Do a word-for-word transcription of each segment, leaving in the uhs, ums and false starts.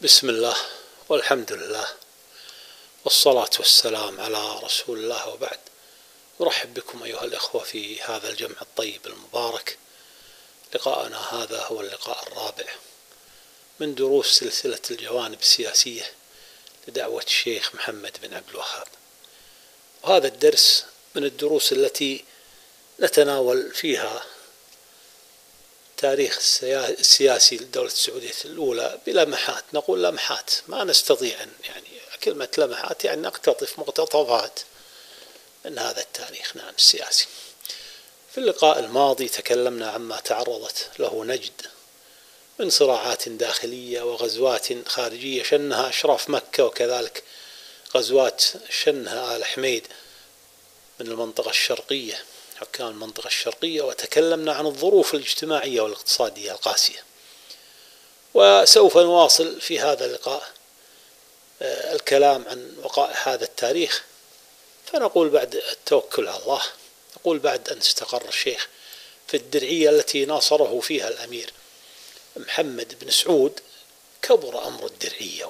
بسم الله والحمد لله والصلاة والسلام على رسول الله، وبعد. أرحب بكم أيها الإخوة في هذا الجمع الطيب المبارك. لقاءنا هذا هو اللقاء الرابع من دروس سلسلة الجوانب السياسية لدعوة الشيخ محمد بن عبد الوهاب، وهذا الدرس من الدروس التي نتناول فيها تاريخ السياسي للدولة السعودية الأولى بلمحات، نقول لمحات، ما نستطيع أن يعني كلمة لمحات يعني نقتطف مقتطفات من هذا التاريخ نعم السياسي. في اللقاء الماضي تكلمنا عما تعرضت له نجد من صراعات داخلية وغزوات خارجية شنها أشراف مكة، وكذلك غزوات شنها آل حميد من المنطقة الشرقية، حكام المنطقة الشرقية، وتكلمنا عن الظروف الاجتماعية والاقتصادية القاسية. وسوف نواصل في هذا اللقاء الكلام عن وقائع هذا التاريخ. فنقول بعد التوكل على الله، نقول بعد أن استقر الشيخ في الدرعية التي ناصره فيها الأمير محمد بن سعود، كبر أمر الدرعية،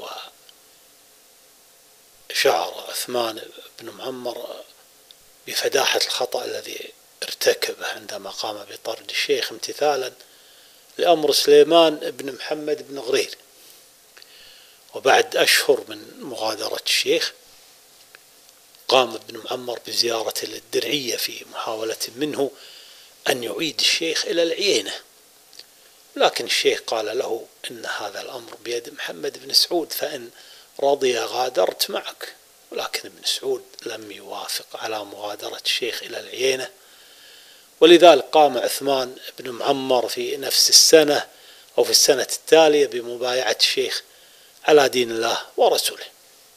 وشعر عثمان بن معمر بفداحة الخطأ الذي ارتكبه عندما قام بطرد الشيخ امتثالا لأمر سليمان بن محمد بن غرير. وبعد أشهر من مغادرة الشيخ قام ابن معمر بزيارة للدرعية في محاولة منه أن يعيد الشيخ إلى العيينة، لكن الشيخ قال له إن هذا الأمر بيد محمد بن سعود، فإن رضي غادرت معك. ولكن ابن سعود لم يوافق على مغادرة الشيخ إلى العيينة، ولذلك قام عثمان بن معمر في نفس السنة أو في السنة التالية بمبايعة الشيخ على دين الله ورسوله.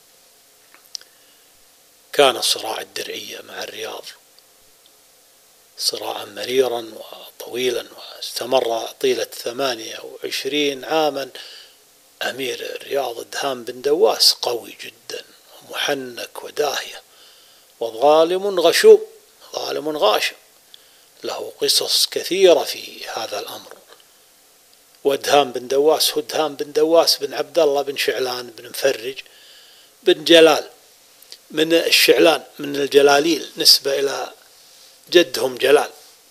كان صراع الدرعية مع الرياض صراعا مريرا وطويلا، واستمر طيلة ثمانية وعشرين عاما. أمير الرياض الدهام بن دواس قوي جدا ومحنك وداهية وظالم غشوم، ظالم غاشم، له قصص كثيرة في هذا الأمر. ودهام بن دواس هو دهام بن دواس بن عبد الله بن شعلان بن مفرج بن جلال من الشعلان، من الجلاليل، نسبة إلى جدهم جلال،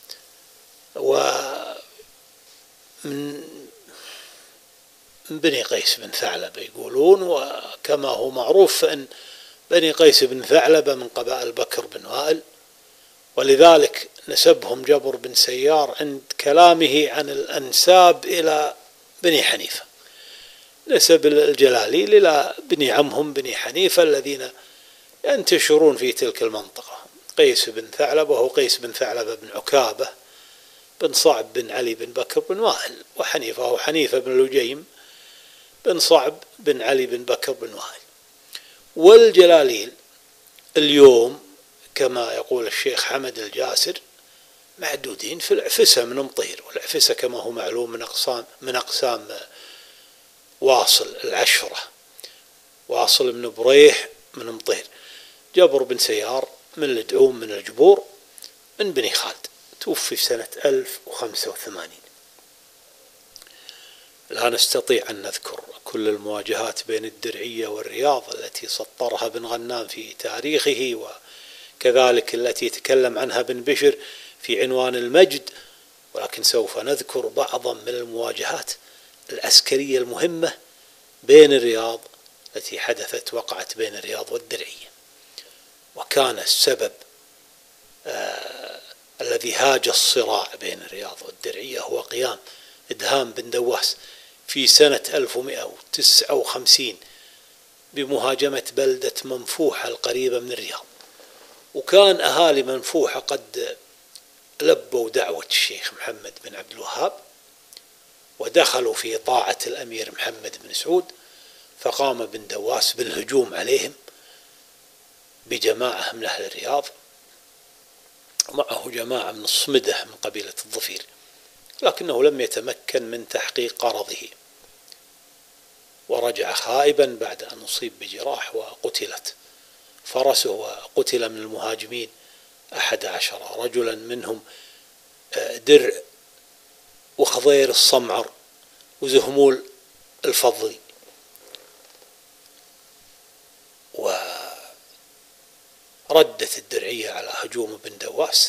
ومن بني قيس بن ثعلبة يقولون. وكما هو معروف فإن بني قيس بن ثعلبة من قبائل بكر بن وائل، ولذلك نسبهم جبر بن سيار عند كلامه عن الأنساب إلى بني حنيفة، نسب الجلاليل إلى بني عمهم بني حنيفة الذين ينتشرون في تلك المنطقة. قيس بن ثعلبة وهو قيس بن ثعلبة بن عكابة بن صعب بن علي بن بكر بن وائل، وحنيفة هو حنيفة بن لجيم بن صعب بن علي بن بكر بن وائل. والجلاليل اليوم كما يقول الشيخ حمد الجاسر معدودين في العفسة من مطير، والعفسة كما هو معلوم من أقسام من أقسام واصل العشرة، واصل بن بريح من مطير، جبر بن سيار من الدعوم من الجبور من بني خالد، توفي في سنة ألف وخمسة وثمانين. لا نستطيع أن نذكر كل المواجهات بين الدرعية والرياض التي سطرها بن غنام في تاريخه، وكذلك التي تكلم عنها بن بشر في عنوان المجد، ولكن سوف نذكر بعضا من المواجهات العسكرية المهمة بين الرياض التي حدثت وقعت بين الرياض والدرعية. وكان السبب آه الذي هاج الصراع بين الرياض والدرعية هو قيام دهام بن دواس في سنة ألف ومئة وتسعة وخمسين بمهاجمة بلدة منفوحة القريبة من الرياض. وكان أهالي منفوحة قد لبوا دعوة الشيخ محمد بن عبد الوهاب ودخلوا في طاعة الأمير محمد بن سعود، فقام بن دواس بالهجوم عليهم بجماعة من أهل الرياض، ومعه جماعة من الصمدة من قبيلة الظفير، لكنه لم يتمكن من تحقيق غرضه، ورجع خائبا بعد أن أصيب بجراح وقتلت فرسه، وقتل من المهاجمين أحد عشر رجلا، منهم درع وخضير الصمعر وزهمول الفضلي. ردت الدرعية على هجوم بن دواس،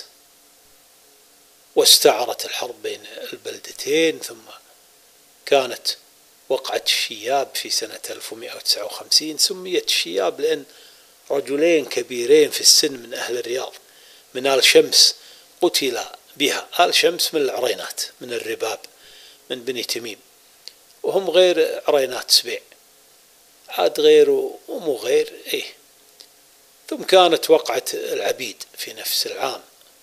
واستعرت الحرب بين البلدتين. ثم كانت وقعة الشياب في سنة ألف ومئة وتسعة وخمسين. سميت الشياب لأن رجلين كبيرين في السن من أهل الرياض من آل شمس قتل بها. آل شمس من العرينات، من الرباب، من بني تميم، وهم غير عرينات سبيع، عاد غير ومو غير. إيه. ثم كانت وقعة العبيد في نفس العام،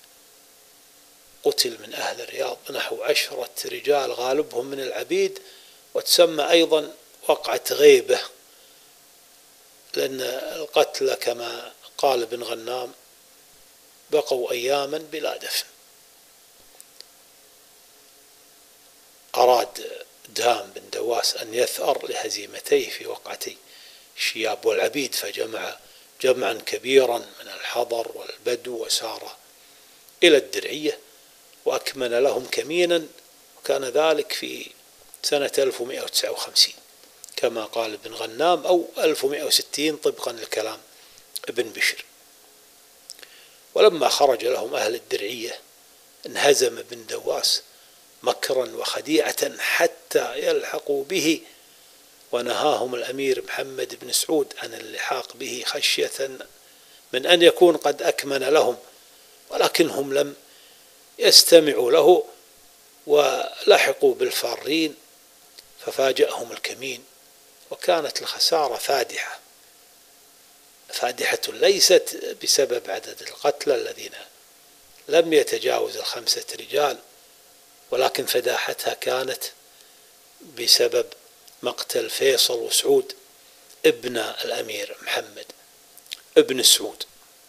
قتل من أهل الرياض نحو عشرة رجال غالبهم من العبيد، وتسمى أيضا وقعة غيبة، لأن القتلى كما قال ابن غنام بقوا أياما بلا دفن. أراد دهام بن دواس أن يثأر لهزيمتيه في وقعتي الشياب والعبيد، فجمع جمعا كبيرا من الحضر والبدو وسار إلى الدرعية وأكمن لهم كمينا، وكان ذلك في سنة ألف ومئة وتسعة وخمسين كما قال ابن غنام، أو ألف ومئة وستين طبقا لكلام ابن بشر. ولما خرج لهم أهل الدرعية انهزم بن دواس مكرا وخديعة حتى يلحقوا به، ونهاهم الأمير محمد بن سعود عن اللحاق به خشية من أن يكون قد أكمن لهم، ولكنهم لم يستمعوا له ولحقوا بالفارين ففاجأهم الكمين. وكانت الخسارة فادحة فادحة ليست بسبب عدد القتلى الذين لم يتجاوز الخمسة رجال، ولكن فداحتها كانت بسبب مقتل فيصل وسعود ابن الأمير محمد ابن سعود.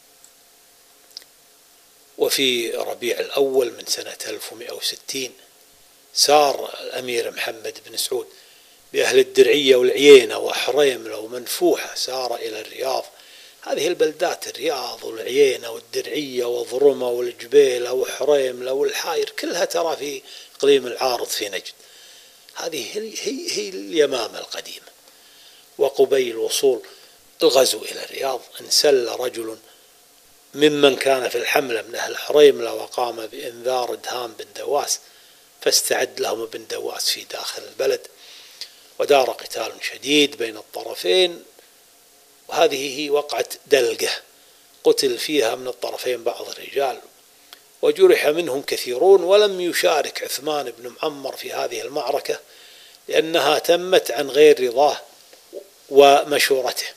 وفي ربيع الأول من سنة ألف ومئة وستين سار الأمير محمد بن سعود بأهل الدرعية والعيينة وحريملة ومنفوحة، سار إلى الرياض. هذه البلدات الرياض والعيينة والدرعية وضرمة والجبيلة وحريملة والحاير كلها ترى في إقليم العارض في نجد. هذه هي, هي اليمامة القديمة. وقبيل الوصول الغزو إلى الرياض انسل رجل ممن كان في الحملة من أهل حريملة وقام بإنذار دهام بن دواس، فاستعد لهم ابن دواس في داخل البلد، ودار قتال شديد بين الطرفين. وهذه هي وقعة دلقة، قتل فيها من الطرفين بعض الرجال وجرح منهم كثيرون، ولم يشارك عثمان بن معمر في هذه المعركة لأنها تمت عن غير رضاه ومشورته.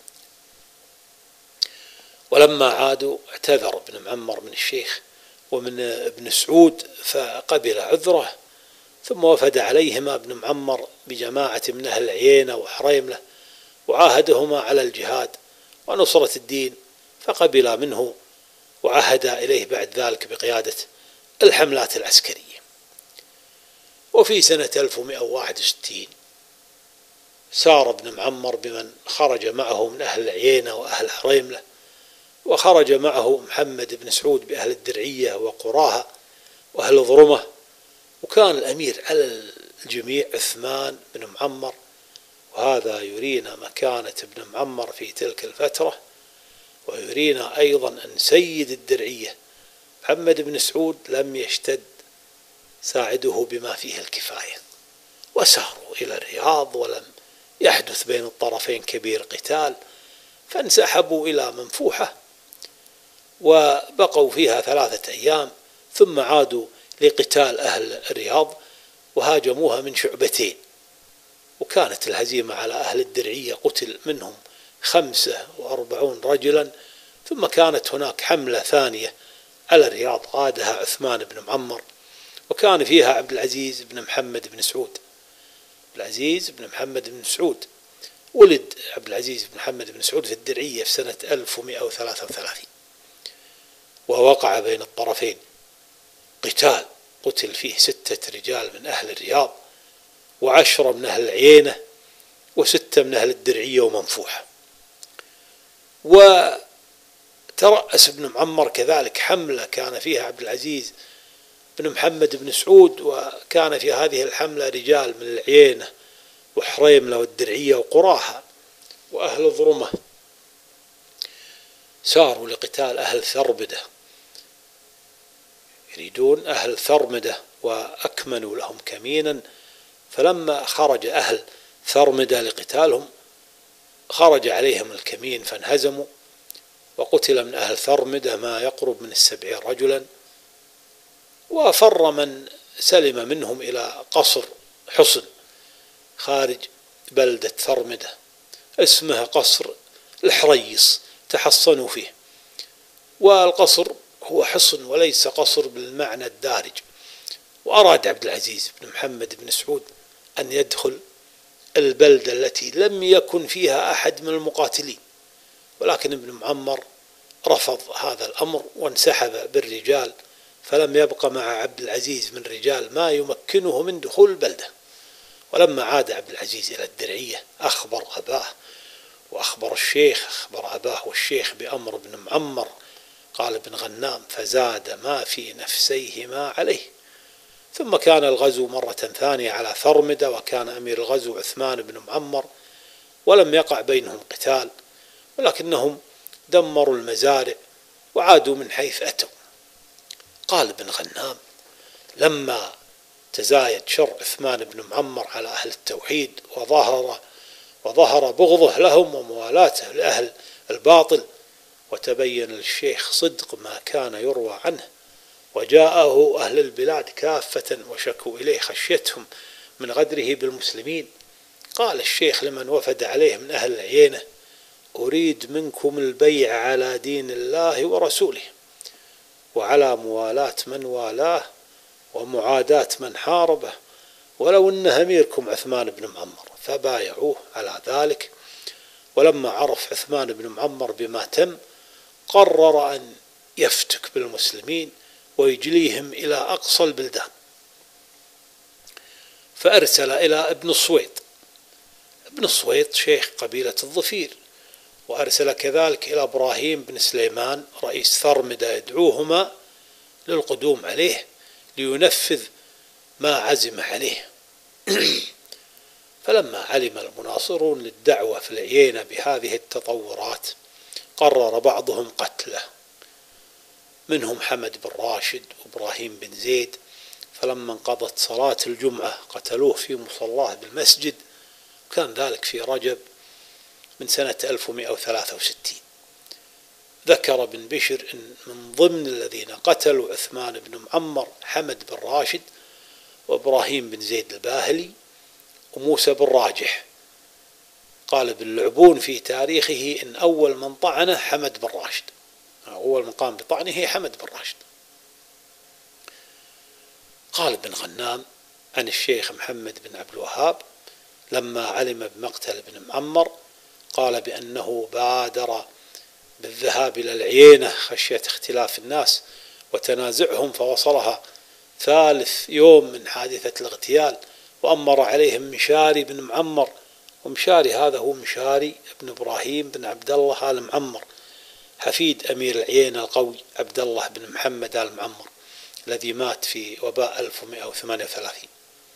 ولما عادوا اعتذر ابن معمر من الشيخ ومن ابن سعود فقبل عذره، ثم وفد عليهما ابن معمر بجماعة من أهل العيينة وحريملة وعاهدهما على الجهاد ونصرة الدين، فقبل منه وعهد إليه بعد ذلك بقيادة الحملات العسكرية. وفي سنة ألف ومئة وواحد وستين سار ابن معمر بمن خرج معه من أهل العيينة وأهل حريملة، وخرج معه محمد بن سعود بأهل الدرعية وقراها وأهل ضرمة، وكان الأمير على الجميع عثمان بن معمر. وهذا يرينا مكانة ابن معمر في تلك الفترة، ويرينا أيضا أن سيد الدرعية محمد بن سعود لم يشتد ساعده بما فيه الكفاية، وساروا إلى الرياض ولم يحدث بين الطرفين كبير قتال، فانسحبوا إلى منفوحة وبقوا فيها ثلاثة أيام، ثم عادوا لقتال أهل الرياض وهاجموها من شعبتين. وكانت الهزيمة على أهل الدرعية، قتل منهم خمسة وأربعون رجلا. ثم كانت هناك حملة ثانية على الرياض قادها عثمان بن معمر، وكان فيها عبد العزيز بن محمد بن سعود. عبد العزيز بن محمد بن سعود ولد عبد العزيز بن محمد بن سعود في الدرعية في سنة ألف ومئة وثلاثة وثلاثين، ووقع بين الطرفين قتال قتل فيه ستة رجال من أهل الرياض، وعشرة من أهل العيينة، وستة من أهل الدرعية ومنفوحة. وترأس ابن معمر كذلك حملة كان فيها عبد العزيز بن محمد بن سعود، وكان في هذه الحملة رجال من العيينة وحريملة والدرعية وقراها وأهل ضرمة. ساروا لقتال أهل ثرمدة، يريدون أهل ثرمدة وأكمنوا لهم كمينا، فلما خرج أهل ثرمدة لقتالهم خرج عليهم الكمين فانهزموا، وقتل من أهل ثرمدة ما يقرب من السبعين رجلا، وفر من سلم منهم إلى قصر حصن خارج بلدة ثرمدة اسمه قصر الحريص تحصنوا فيه. والقصر هو حصن وليس قصر بالمعنى الدارج. وأراد عبد العزيز بن محمد بن سعود أن يدخل البلدة التي لم يكن فيها أحد من المقاتلين، ولكن ابن معمر رفض هذا الأمر وانسحب بالرجال، فلم يبق مع عبد العزيز من رجال ما يمكنه من دخول البلدة. ولما عاد عبد العزيز إلى الدرعية أخبر أباه وأخبر الشيخ، أخبر أباه والشيخ بأمر ابن معمر. قال ابن غنام: فزاد ما في نفسيهما عليه. ثم كان الغزو مرة ثانية على ثرمدة، وكان أمير الغزو عثمان بن معمر، ولم يقع بينهم قتال، ولكنهم دمروا المزارع وعادوا من حيث أتوا. قال ابن غنام: لما تزايد شر عثمان بن معمر على أهل التوحيد وظهر وظهر بغضه لهم وموالاته لأهل الباطل، وتبين للشيخ صدق ما كان يروى عنه، وجاءه أهل البلاد كافة وشكوا إليه خشيتهم من غدره بالمسلمين، قال الشيخ لمن وفد عليه من أهل العيينة: أريد منكم البيع على دين الله ورسوله، وعلى موالاة من والاه ومعاداة من حاربه، ولو أن أميركم عثمان بن معمر. فبايعوه على ذلك. ولما عرف عثمان بن معمر بما تم قرر أن يفتك بالمسلمين ويجليهم إلى أقصى البلدان، فأرسل إلى ابن الصويط. ابن الصويط شيخ قبيلة الظفير، وأرسل كذلك إلى إبراهيم بن سليمان رئيس ثرمدة يدعوهما للقدوم عليه لينفذ ما عزم عليه. فلما علم المناصرون للدعوة في العيينة بهذه التطورات قرر بعضهم قتله، منهم حمد بن راشد وإبراهيم بن زيد. فلما انقضت صلاة الجمعة قتلوه في مصلاه بالمسجد، وكان ذلك في رجب من سنة ألف ومئة وثلاثة وستين. ذكر ابن بشر إن من ضمن الذين قتلوا عثمان بن معمر حمد بن راشد وإبراهيم بن زيد الباهلي وموسى بن راجح. قال ابن لعبون في تاريخه إن أول من طعنه حمد بن راشد، أول من قام بطعنه حمد بن راشد. قال ابن غنام عن الشيخ محمد بن عبد الوهاب لما علم بمقتل ابن معمر قال بأنه بادر بالذهاب إلى العيينة خشية اختلاف الناس وتنازعهم، فوصلها ثالث يوم من حادثة الاغتيال، وأمر عليهم مشاري بن معمر. ومشاري هذا هو مشاري بن إبراهيم بن عبد الله آل معمر، حفيد أمير العيينة القوي عبد الله بن محمد آل معمر الذي مات في وباء ألف ومئة وثمانية وثلاثين.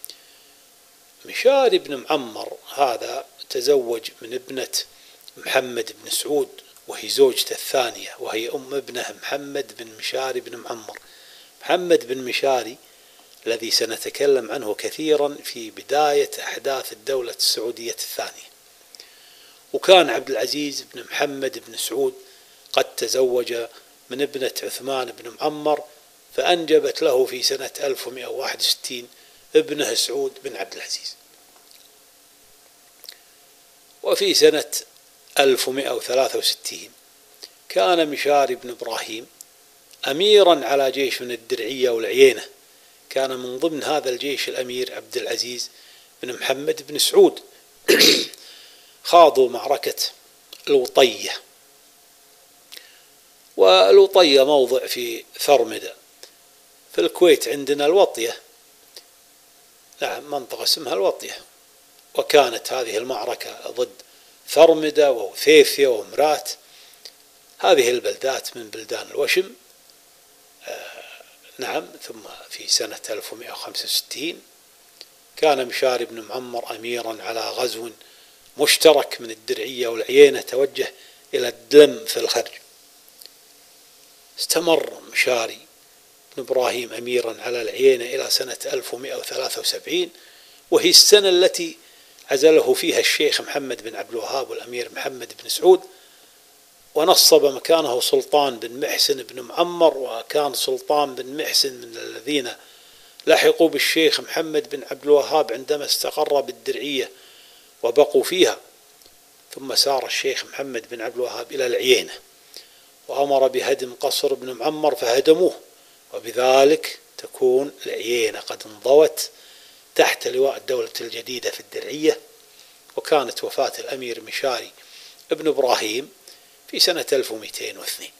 مشاري بن معمر هذا تزوج من ابنة محمد بن سعود، وهي زوجته الثانية، وهي أم ابنه محمد بن مشاري بن معمر. محمد بن مشاري الذي سنتكلم عنه كثيرا في بداية أحداث الدولة السعودية الثانية. وكان عبد العزيز بن محمد بن سعود قد تزوج من ابنة عثمان بن معمر، فأنجبت له في سنة ألف ومئة وواحد وستين ابنه سعود بن عبد العزيز. وفي سنة ألف ومئة وثلاثة وستين كان مشاري بن إبراهيم أميرا على جيش من الدرعية والعيينة، كان من ضمن هذا الجيش الأمير عبد العزيز بن محمد بن سعود. خاضوا معركة الوطية، والوطية موضع في ثرمدة في الكويت، عندنا الوطية، نعم منطقة اسمها الوطية. وكانت هذه المعركة ضد ثرمدة ووثيفية ومرات، هذه البلدات من بلدان الوشم. آه نعم. ثم في سنة ألف ومئة وخمسة وستين كان مشاري بن معمر أميرا على غزو مشترك من الدرعية والعيينة توجه إلى الدلم في الخرج. استمر مشاري بن إبراهيم أميرا على العيينة إلى سنة ألف ومئة وثلاثة وسبعين، وهي السنة التي عزله فيها الشيخ محمد بن عبد الوهاب والأمير محمد بن سعود، ونصب مكانه سلطان بن محسن بن معمر. وكان سلطان بن محسن من الذين لحقوا بالشيخ محمد بن عبد الوهاب عندما استقر بالدرعية وبقوا فيها. ثم سار الشيخ محمد بن عبد الوهاب إلى العيينة وأمر بهدم قصر بن معمر فهدموه، وبذلك تكون العيينة قد انضوت تحت لواء الدولة الجديدة في الدرعية. وكانت وفاة الأمير مشاري ابن إبراهيم في سنة ألف ومئتين واثنين.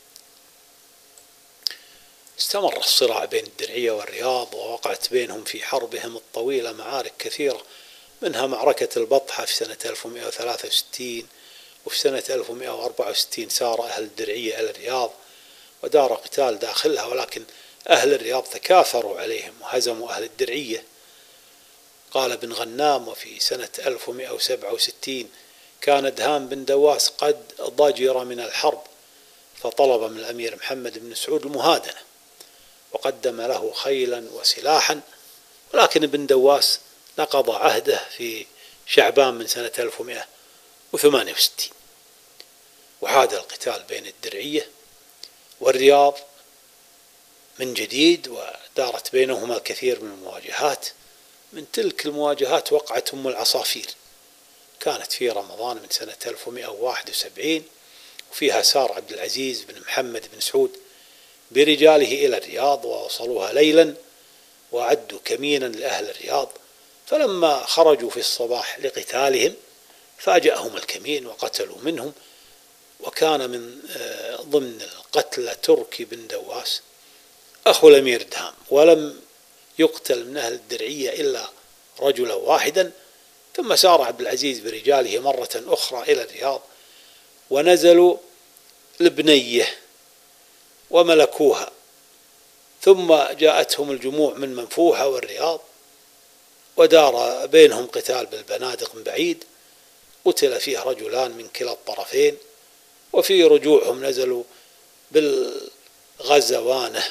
استمر الصراع بين الدرعية والرياض، ووقعت بينهم في حربهم الطويلة معارك كثيرة، منها معركة البطحة في سنة ألف ومئة وثلاثة وستين، وفي سنة ألف ومئة وأربعة وستين سار أهل الدرعية إلى الرياض ودار قتال داخلها، ولكن أهل الرياض تكاثروا عليهم وهزموا أهل الدرعية. قال ابن غنام: وفي سنة ألف ومئة وسبعة وستين كان دهام بن دواس قد ضجر من الحرب، فطلب من الأمير محمد بن سعود المهادنة وقدم له خيلا وسلاحا، ولكن ابن دواس نقض عهده في شعبان من سنة ألف ومئة وثمانية وستين، وعاد القتال بين الدرعية والرياض من جديد، ودارت بينهما الكثير من المواجهات. من تلك المواجهات وقعة أم العصافير، كانت في رمضان من سنة ألف ومئة وواحد وسبعين، وفيها سار عبد العزيز بن محمد بن سعود برجاله إلى الرياض، ووصلوها ليلا وأعدوا كمينا لأهل الرياض، فلما خرجوا في الصباح لقتالهم فاجأهم الكمين وقتلوا منهم. وكان من ضمن القتلى تركي بن دواس أخو الأمير دهام، ولم يقتل من أهل الدرعية إلا رجلا واحدا. ثم سار عبد العزيز برجاله مرة أخرى إلى الرياض، ونزلوا البنية وملكوها، ثم جاءتهم الجموع من منفوحة والرياض، ودار بينهم قتال بالبنادق من بعيد، قتل فيه رجلان من كلا الطرفين. وفي رجوعهم نزلوا بالغزوانة،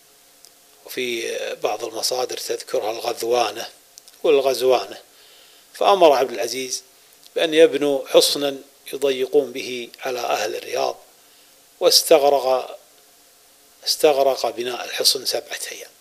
وفي بعض المصادر تذكرها الغذوانة والغزوانة. فأمر عبد العزيز بأن يبنوا حصنا يضيقون به على أهل الرياض، واستغرق استغرق بناء الحصن سبعة أيام.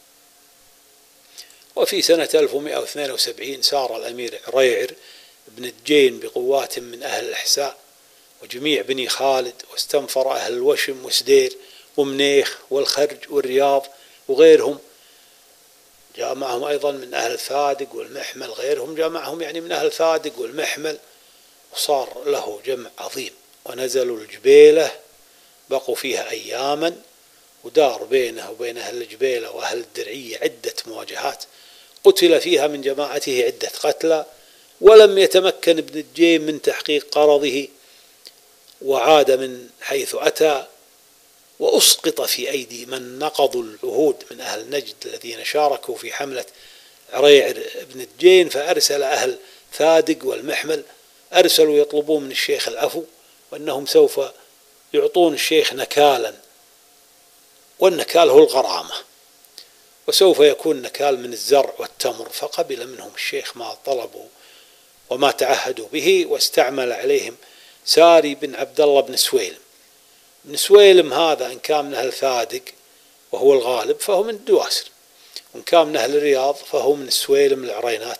وفي سنة ألف ومئة واثنين وسبعين سار الأمير عريعر بن الجين بقوات من أهل الإحساء وجميع بني خالد، واستنفر أهل الوشم وسدير ومنيخ والخرج والرياض وغيرهم. جاء معهم أيضا من أهل الفادق والمحمل، غيرهم جاء معهم يعني من أهل الفادق والمحمل، وصار له جمع عظيم. ونزلوا الجبيلة، بقوا فيها أياما، ودار بينه وبين أهل الجبيلة وأهل الدرعية عدة مواجهات، قتل فيها من جماعته عدة قتلى، ولم يتمكن ابن الجيم من تحقيق قرضه، وعاد من حيث أتى، وأسقط في أيدي من نقضوا العهود من أهل نجد الذين شاركوا في حملة عريعر بن الجين. فأرسل أهل فادق والمحمل، أرسلوا يطلبون من الشيخ العفو، وأنهم سوف يعطون الشيخ نكالا، والنكال هو الغرامة، وسوف يكون نكال من الزرع والتمر. فقبل منهم الشيخ ما طلبوا وما تعهدوا به، واستعمل عليهم ساري بن عبد الله بن سويلم. بن سويلم هذا إن كان من أهل فادق وهو الغالب فهو من الدواسر، وإن كان من أهل الرياض فهو من السويلم العرينات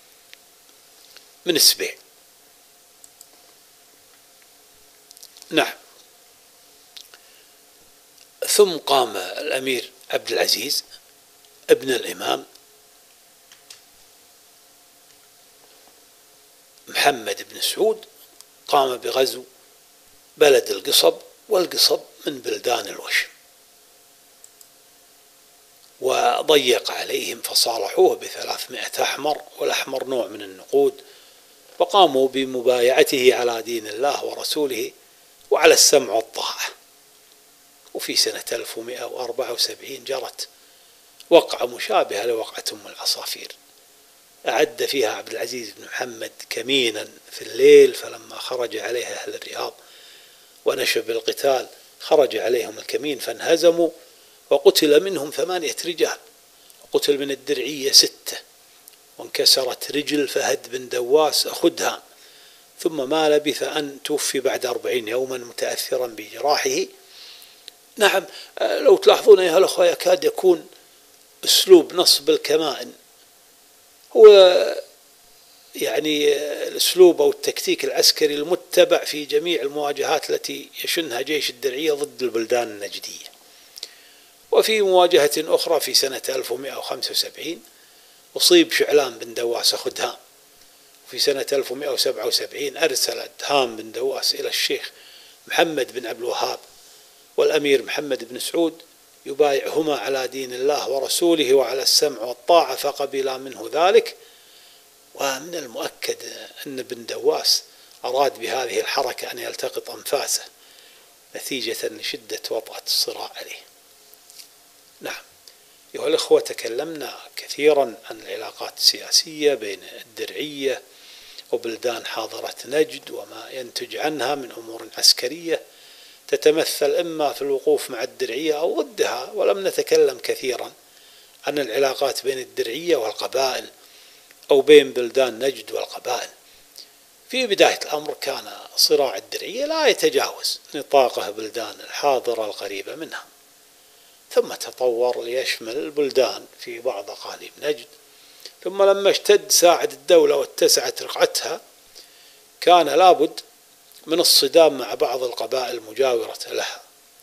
من السبيع. نعم. ثم قام الأمير عبد العزيز ابن الإمام محمد بن سعود، قام بغزو بلد القصب، والقصب من بلدان الوشم، وضيق عليهم فصالحوه بثلاثمائة أحمر، والأحمر نوع من النقود، وقاموا بمبايعته على دين الله ورسوله وعلى السمع والطاعة. وفي سنة ألف ومئة وأربعة وسبعين جرت وقعة مشابهة لوقعة أم العصافير، أعد فيها عبد العزيز بن محمد كمينا في الليل، فلما خرج عليه أهل الرياض ونشب القتال خرج عليهم الكمين فانهزموا، وقتل منهم ثمانية رجال، وقتل من الدرعية ستة، وانكسرت رجل فهد بن دواس أخدها، ثم ما لبث أن توفي بعد أربعين يوما متأثرا بجراحه. نعم، لو تلاحظون أيها الأخوة يكاد يكون أسلوب نصب الكمائن هو يعني الأسلوب أو التكتيك العسكري المتبع في جميع المواجهات التي يشنها جيش الدرعية ضد البلدان النجدية. وفي مواجهة أخرى في سنة ألف ومئة وخمسة وسبعين أصيب شعلان بن دواس خدهام، وفي سنة ألف ومئة وسبعة وسبعين أرسل دهام بن دواس إلى الشيخ محمد بن عبد الوهاب والأمير محمد بن سعود يبايعهما على دين الله ورسوله وعلى السمع والطاعة، فقبلا منه ذلك. ومن المؤكد أن بن دواس أراد بهذه الحركة أن يلتقط أنفاسه نتيجة لشدة وطأة الصراع عليه. نعم أيها الأخوة، تكلمنا كثيرا عن العلاقات السياسية بين الدرعية وبلدان حاضرة نجد وما ينتج عنها من أمور عسكرية تتمثل إما في الوقوف مع الدرعية أو ضدها، ولم نتكلم كثيرا عن العلاقات بين الدرعية والقبائل أو بين بلدان نجد والقبائل. في بداية الأمر كان صراع الدرعية لا يتجاوز نطاقه بلدان الحاضرة القريبة منها، ثم تطور ليشمل البلدان في بعض أقاليم نجد، ثم لما اشتد ساعد الدولة واتسعت رقعتها كان لابد من الصدام مع بعض القبائل المجاورة لها.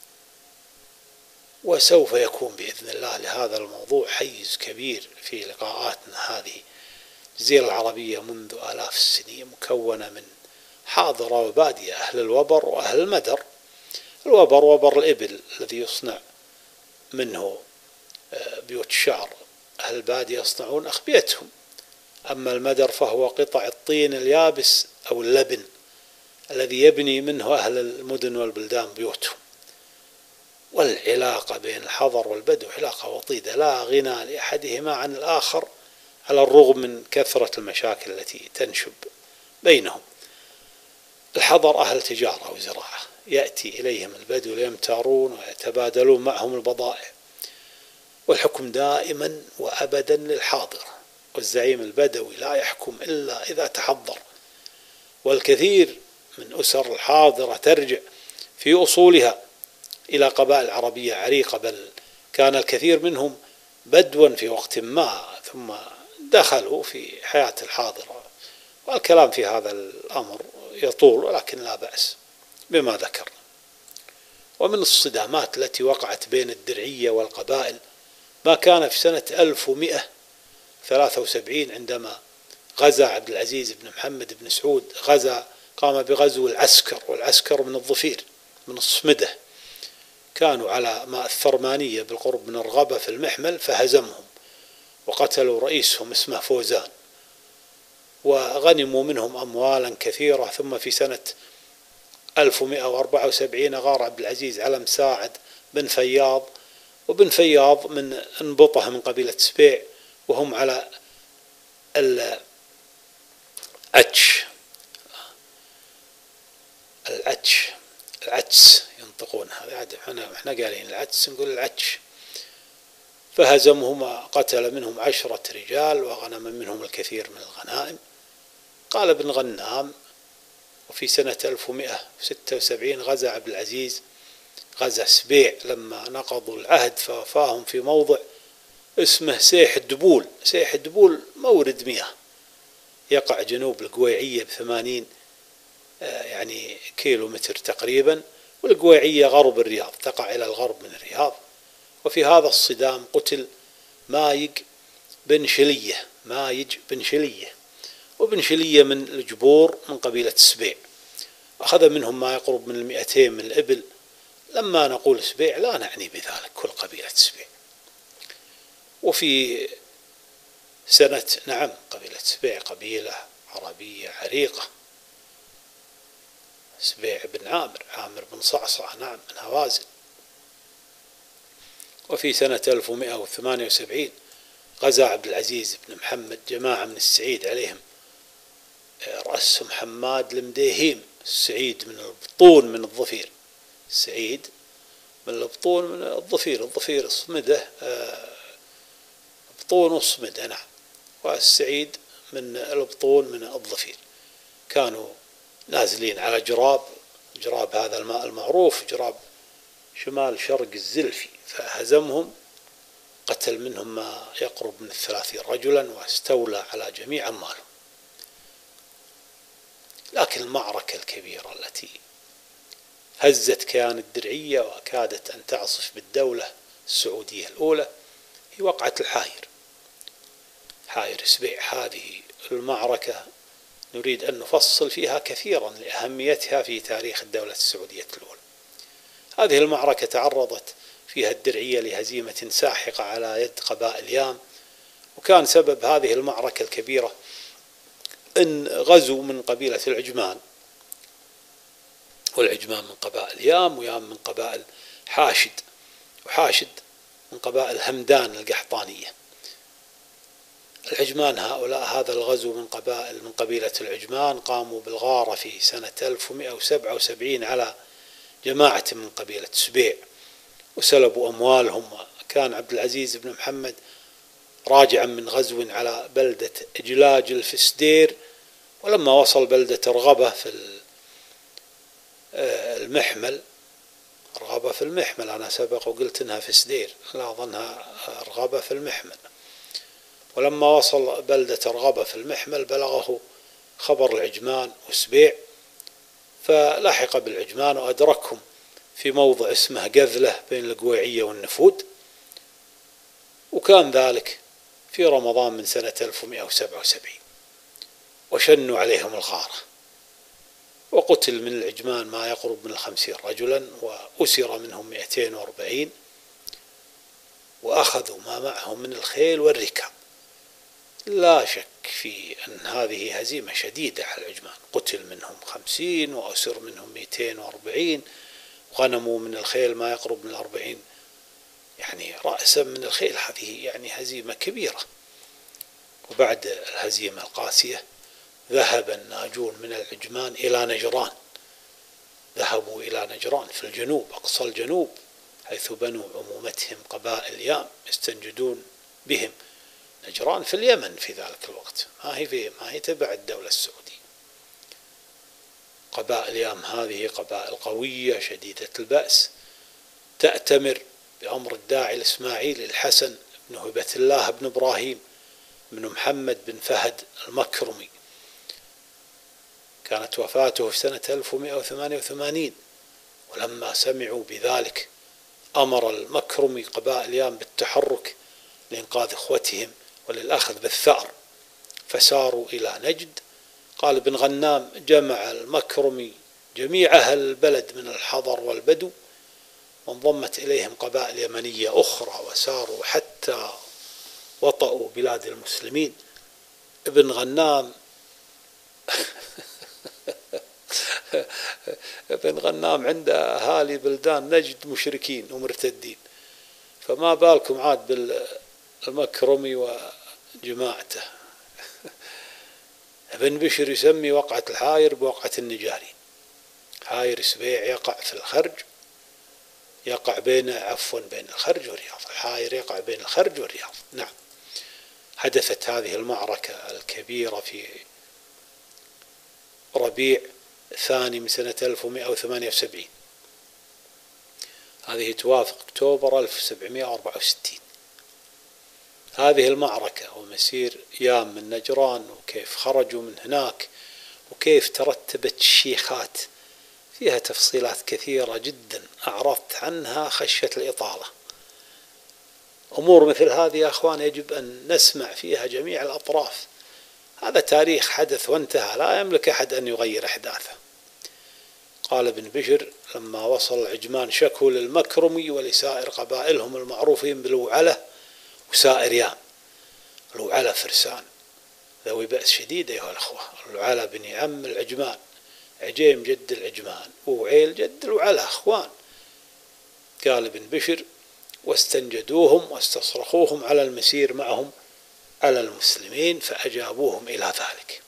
وسوف يكون بإذن الله لهذا الموضوع حيز كبير في لقاءاتنا هذه. الجزيرة العربية منذ آلاف السنين مكونة من حاضرة وبادية، أهل الوبر وأهل المدر. الوبر وبر الإبل الذي يصنع منه بيوت الشعر، أهل البادية يصنعون أخبيتهم. أما المدر فهو قطع الطين اليابس أو اللبن الذي يبني منه أهل المدن والبلدان بيوتهم. والعلاقة بين الحضر والبدو علاقة وطيدة لا غنى لأحدهما عن الآخر على الرغم من كثرة المشاكل التي تنشب بينهم. الحضر أهل تجارة وزراعة، يأتي إليهم البدو ليمتارون ويتبادلون معهم البضائع، والحكم دائما وأبدا للحاضر، والزعيم البدوي لا يحكم إلا إذا تحضر. والكثير من أسر الحاضرة ترجع في أصولها إلى قبائل عربية عريقة، بل كان الكثير منهم بدوا في وقت ما ثم دخلوا في حياة الحاضرة. والكلام في هذا الأمر يطول، ولكن لا بأس بما ذكر. ومن الصدامات التي وقعت بين الدرعية والقبائل ما كان في سنة ألف ومئة وثلاثة وسبعين عندما غزا عبد العزيز بن محمد بن سعود، غزا قام بغزو العسكر، والعسكر من الظفير من الصمدة، كانوا على ماء الثرمانية بالقرب من الرغبة في المحمل، فهزمهم وقتلوا رئيسهم اسمه فوزان، وغنموا منهم أموالا كثيرة. ثم في سنة ألف ومئة وأربعة وسبعين غار عبد العزيز على مساعد بن فياض، وبن فياض من انبطه من قبيلة سبيع، وهم على العتش العتش العتس ينطقون هذا، احنا احنا قالين العتس نقول العتش. فهزمهم وقتل منهم عشرة رجال وغنم منهم الكثير من الغنائم. قال ابن غنام: وفي سنة ألف ومئة وستة وسبعين غزا عبد العزيز غزا سبيع لما نقضوا العهد، فوفاهم في موضع اسمه سيح الدبول. سيح الدبول مورد مياه يقع جنوب القويعية بثمانين يعني كيلو متر تقريبا، والقويعية غرب الرياض، تقع إلى الغرب من الرياض. وفي هذا الصدام قتل مايق بن شلية مايج بن شلية وبن شلية من الجبور من قبيلة سبيع، أخذ منهم ما يقرب من المئتين من الإبل. لما نقول سبيع لا نعني بذلك كل قبيلة سبيع. وفي سنة نعم قبيلة سبيع قبيلة عربية عريقة، سبيع بن عامر عامر بن صعصع نعم من هوازن. وفي سنة ألف ومئة وثمانية وسبعين غزا عبد العزيز بن محمد جماعة من السعيد عليهم رأسهم حماد المديهيم. السعيد من البطون من الظفير، السعيد من البطون من الظفير، الظفير صمدة، بطون وصمدة، نعم. والسعيد من البطون من الظفير. كانوا نازلين على جراب، جراب هذا الماء المعروف جراب شمال شرق الزلفي، فهزمهم، قتل منهم ما يقرب من الثلاثين رجلا واستولى على جميع أموالهم. لكن المعركة الكبيرة التي هزت كيان الدرعية وكادت أن تعصف بالدولة السعودية الأولى هي وقعة الحاير، حاير سبيع. هذه المعركة نريد أن نفصل فيها كثيرا لأهميتها في تاريخ الدولة السعودية الأولى. هذه المعركة تعرضت فيها الدرعية لهزيمة ساحقة على يد قبائل يام، وكان سبب هذه المعركة الكبيرة أن غزو من قبيلة العجمان، والعجمان من قبائل يام، ويام من قبائل حاشد، وحاشد من قبائل همدان القحطانية. العجمان هؤلاء هذا الغزو من قبائل من قبيلة العجمان قاموا بالغارة في سنة ألف ومئة وسبعة وسبعين على جماعة من قبيلة سبيع وسلبوا أموالهم. وكان عبد العزيز بن محمد راجعا من غزو على بلدة إجلاجل في سدير، ولما وصل بلدة رغبة في المحمل، رغبة في المحمل، أنا سبق وقلت إنها في سدير، لا أظنها رغبة في المحمل. ولما وصل بلدة رغبة في المحمل بلغه خبر العجمان وسبيع، فلاحق بالعجمان وأدركهم في موضع اسمه قذلة بين القويعية والنفود، وكان ذلك في رمضان من سنة ألف ومئة وسبعة وسبعين، وشنوا عليهم الغارة، وقتل من العجمان ما يقرب من الخمسين رجلا، وأسر منهم مئتين وأربعين، وأخذوا ما معهم من الخيل والركاب. لا شك في أن هذه هزيمة شديدة على العجمان، قتل منهم خمسين وأسر منهم مئتين وأربعين، غنموا من الخيل ما يقرب من أربعين يعني رأسا من الخيل. هذه يعني هزيمة كبيرة. وبعد الهزيمة القاسية ذهب الناجون من العجمان إلى نجران، ذهبوا إلى نجران في الجنوب، أقصى الجنوب، حيث بنوا عمومتهم قبائل يام يستنجدون بهم. نجران في اليمن في ذلك الوقت، ما هي في ما هي تبع الدولة السعودية. قبائل يام هذه قبائل قوية شديدة البأس، تأتمر بأمر الداعي الإسماعيلي الحسن بن هبة الله بن إبراهيم بن محمد بن فهد المكرمي. كانت وفاته في سنة ألف ومئة وثمانية وثمانين، ولما سمعوا بذلك أمر المكرمي قبائل يام بالتحرك لإنقاذ إخوتهم وللأخذ بالثأر، فساروا إلى نجد. قال ابن غنام: جمع المكرمي جميع أهل البلد من الحضر والبدو، وانضمت إليهم قبائل يمنية أخرى، وساروا حتى وطئوا بلاد المسلمين. ابن غنام ابن غنام عند أهالي بلدان نجد مشركين ومرتدين، فما بالكم عاد بالمكرمي وجماعته. ابن بشر يسمي وقعة الحاير بوقعة النجارين. حاير سبيع يقع في الخرج، يقع بين عفوا بين الخرج والرياض، الحاير يقع بين الخرج والرياض. نعم، حدثت هذه المعركة الكبيرة في ربيع الثاني من سنة ألف ومئة وثمانية وسبعين، هذه توافق أكتوبر ألف وسبعمئة وأربعة وستين. هذه المعركة ومسير يام من نجران، وكيف خرجوا من هناك، وكيف ترتبت الشيخات، فيها تفصيلات كثيرة جدا أعرضت عنها خشية الإطالة. أمور مثل هذه يا أخوان يجب أن نسمع فيها جميع الأطراف. هذا تاريخ حدث وانتهى، لا يملك أحد أن يغير أحداثه. قال ابن بشر: لما وصل العجمان شكوا للمكرمي ولسائر قبائلهم المعروفين بالوعلة وسائر يام. الوعلة فرسان ذوي بأس شديد أيها الأخوة. الوعلة بني عم العجمان، عجيم جد العجمان، وعيل جد الوعلة، أخوان. قال ابن بشر: واستنجدوهم واستصرخوهم على المسير معهم على المسلمين، فأجابوهم إلى ذلك.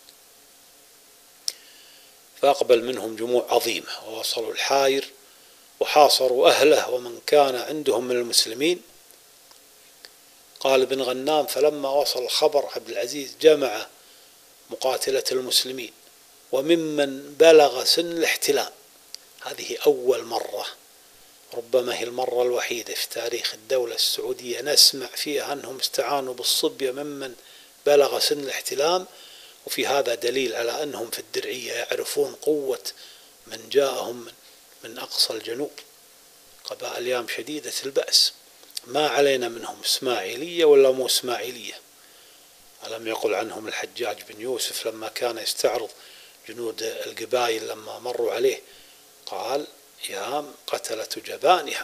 فأقبل منهم جموع عظيمة ووصلوا الحاير، وحاصروا أهله ومن كان عندهم من المسلمين. قال ابن غنام: فلما وصل الخبر عبد العزيز جمع مقاتلة المسلمين وممن بلغ سن الاحتلام. هذه أول مرة، ربما هي المرة الوحيدة في تاريخ الدولة السعودية نسمع فيها أنهم استعانوا بالصبية ممن بلغ سن الاحتلام، وفي هذا دليل على أنهم في الدرعية يعرفون قوة من جاءهم من أقصى الجنوب، قبائل يام شديدة البأس، ما علينا منهم إسماعيلية ولا مو إسماعيلية. ألم يقل عنهم الحجاج بن يوسف لما كان يستعرض جنود القبائل لما مروا عليه، قال: يام قتلة جبانها.